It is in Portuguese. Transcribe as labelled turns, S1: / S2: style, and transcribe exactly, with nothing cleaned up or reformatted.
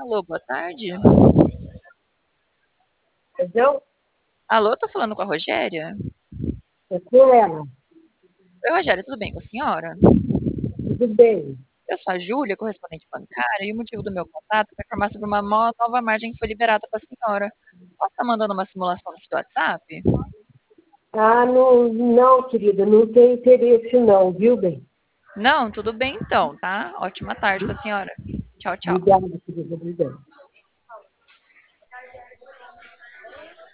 S1: Alô, boa tarde.
S2: Entendeu?
S1: Alô, tô falando com a Rogéria?
S2: É com ela.
S1: Oi, Rogéria, tudo bem com a senhora?
S2: Tudo bem.
S1: Eu sou a Júlia, correspondente bancária, e o motivo do meu contato é para informar sobre uma mo- nova margem que foi liberada para a senhora. Posso estar mandando uma simulação no seu WhatsApp?
S2: Ah, não, não, querida, não tem interesse não, viu, bem?
S1: Não, tudo bem então, tá? Ótima tarde para a senhora. Tchau, tchau.
S2: Obrigada, querida, obrigada.